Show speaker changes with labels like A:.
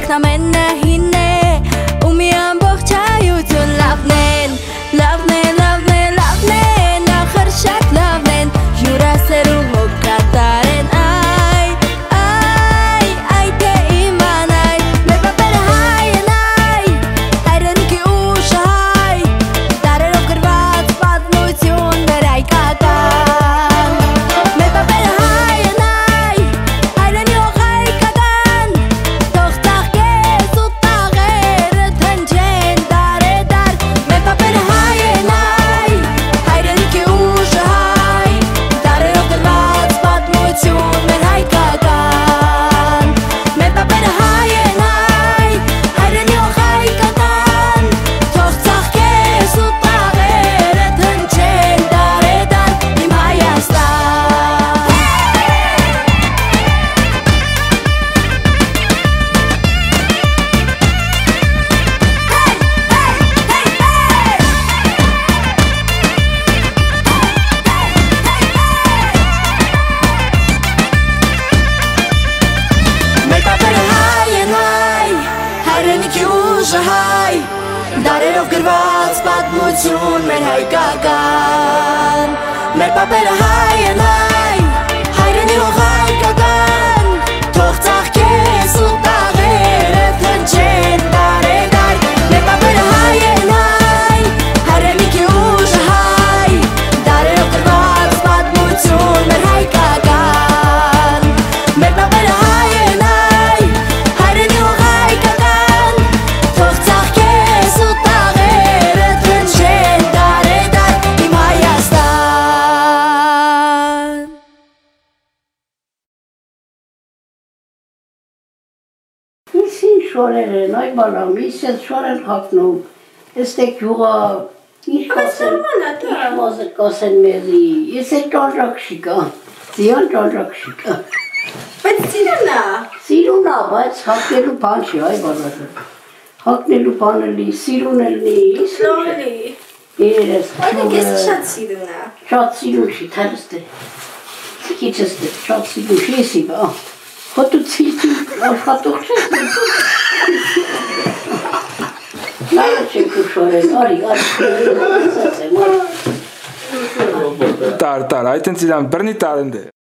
A: Namenne hinne Umi ամբողջ հայություն լավնեն Լավնեն Ախր շատ լավնեն Յուրասերու հոգատար են Այ թե իմանայ Մեր պապերը հայ են Հայրենիքի ուժը հայ Դարերով գրված պատմություն մեր հայկական Մեր պապերը հայ են Հայրենիող հայկական Թող ծաղկես ու տաղերը թնջեն դարեդար Մեր պապերը հայ են Հայրենիքի ուժը հայ Դարերով գրված պատմություն մեր հայկական Մեր պապերը հայ են Հայրենիող հայկական Թող ծաղկես ու տաղերը թնջեն դարեդար Իմ Հայաստան Մեր պապերը հայ են Հայրենիքի ուժը հայ Դարերով գրված պատմություն մեր հայկական Մեր պապերը հայ են Հայրենիող հայկական Թող ծաղկես ու տաղերը թնջեն դարեդար Մեր պապերը հայ են Հայրենիքի ուժը հայ Դարերով գրված պատմություն մեր հայկական Մեր պապերը հայ են Հայրենիող հայկական Թող ծաղկես ու տաղերը թնջեն դարեդար Իմ Հայաստան
B: Ինչ շորեր են, այ բալամ, ինչ են շորեր խակնում, este գյուղա, ինչ կասեն մեզի, este ճանջակշիկա, զիան ճանջակշիկա,
C: Բայց սիրունա
B: սիրունա, բայց հակնելու բան չի, այ բալազը, հակնելու բանը լի, սիրուն էլ լի,
C: Լորի
B: երես,
C: Այդ ես շատ սիրունա
B: շատ սիրուն չի, թարստե, քիչստե, շատ սիրուն չի, եսի բա, հոտու ծիրտի աշխատող չես, Նայը չենք ու շորեն, արի,
D: Տար, այդ են ծիրան, բրնի տարն դե